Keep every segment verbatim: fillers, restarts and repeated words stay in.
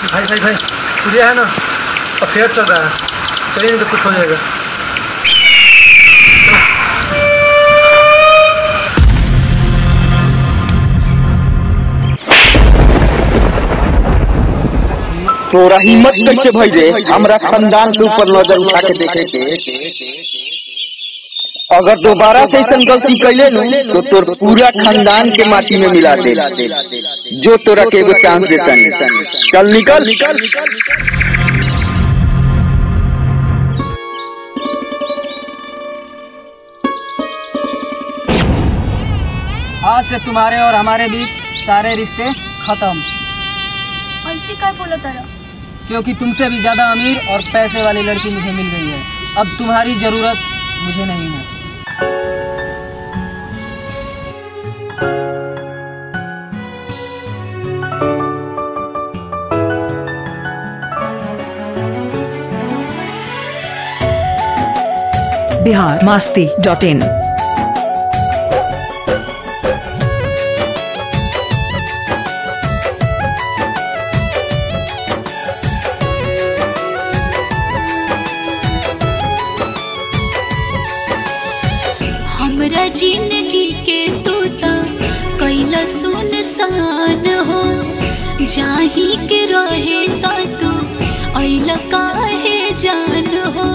भाई भाई भाई सूर्या है ना, अफेयर चल रहा है, चलिए नहीं तो कुछ हो जाएगा। तोरा हिम्मत कैसे भई रे हमरा खानदान के ऊपर नजर उठा के देखे के? अगर दोबारा से ऐसा गलती कैले नु तो तोर पूरा खानदान के माटी में मिला दे। जो तोरा के एगो चांस देता नहीं, चल निकल। आज से तुम्हारे और हमारे बीच सारे रिश्ते खत्म। ऐसे क्या बोला तारा? क्योंकि तुमसे भी ज्यादा अमीर और पैसे वाली लड़की मुझे मिल गई है। अब तुम्हारी जरूरत मुझे नहीं है। Bihar Masti dot in. हमरा जिंदगी के तोता कैला सुनसान हो, जाही के रहे ता तू ऐला काहे जान हो।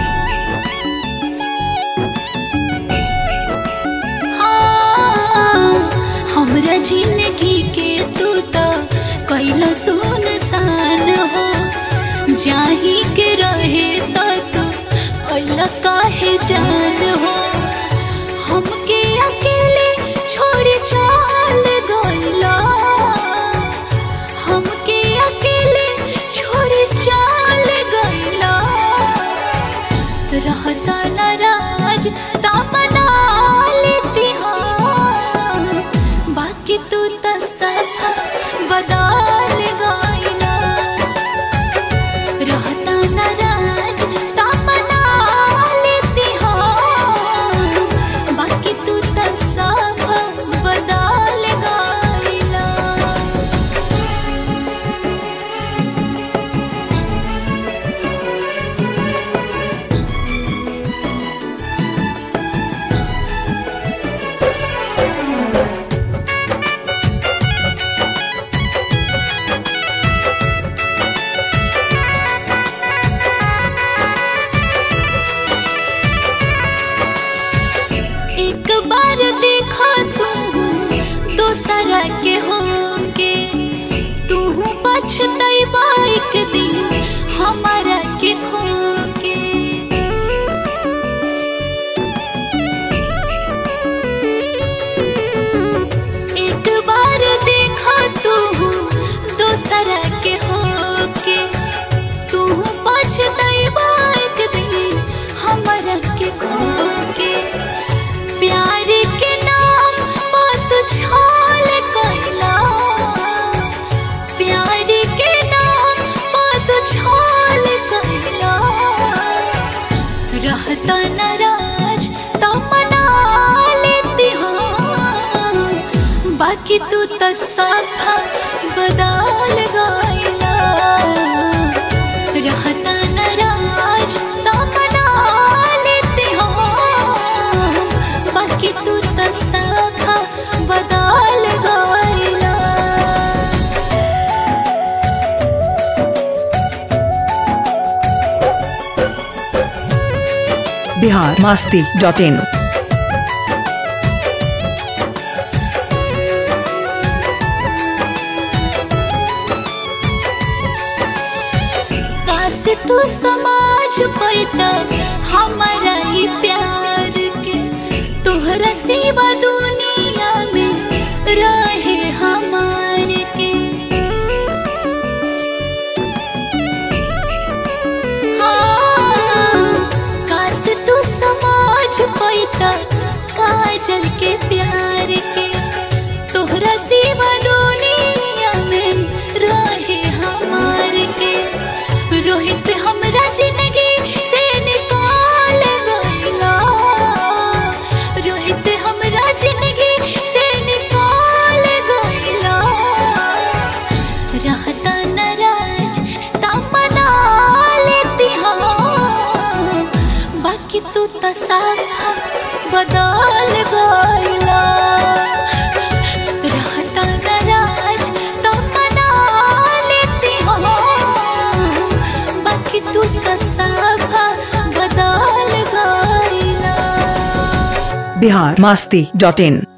हाँ, हमरा जिंदगी के तोता कैला सुनसान हो, जाही के रहे ता तू ऐला काहे जान हो। हमके अकेले छोड़ी चाल गइला, हमके अकेले छोड़ी चाल गइला। रहता नाराज तमना लेती हाँ, बाकी तू तो सफा बदल गइला। रहता नाराज तमना लेती हाँ, बाकी तू तो सब बदल गइला। एक बार देखा तू दोसरा के होके, तू पछतैबा एक दिन हमारा के खोके। एक बार देखा तू दोसरा के होके, तू पछतैबा एक दिन हमारा के खोके। प्यार के नाम बात छाल कैला, प्यार के नाम बात छाल कैला। रहता नाराज तमना लेती हाँ, बाकी तू तो सफा बदल गइला। रहता नाराज तमना लेती हाँ, बाकी तू तो सफा बदल गइला। Bihar Masti dot in. काश तू समाज पैता हमारा ही प्यार के, तोहरा सिवा दुनिया में रहे हमार के। हाँ, काश तू समाज पैता काजल के प्यार के, तोहरा सिवा दुनिया में रहे हमार के। रोहित हमरा जिंदगी से निकाल गइला, रोहित हमरा जिंदगी से निकाल गइला। रहता नाराज बाकी तू तो साफा बदल गइला रहता नाराज तो मना लेती हूँ बाकी तू तो साफा बदल गइला बिहार मस्ती डॉट इन।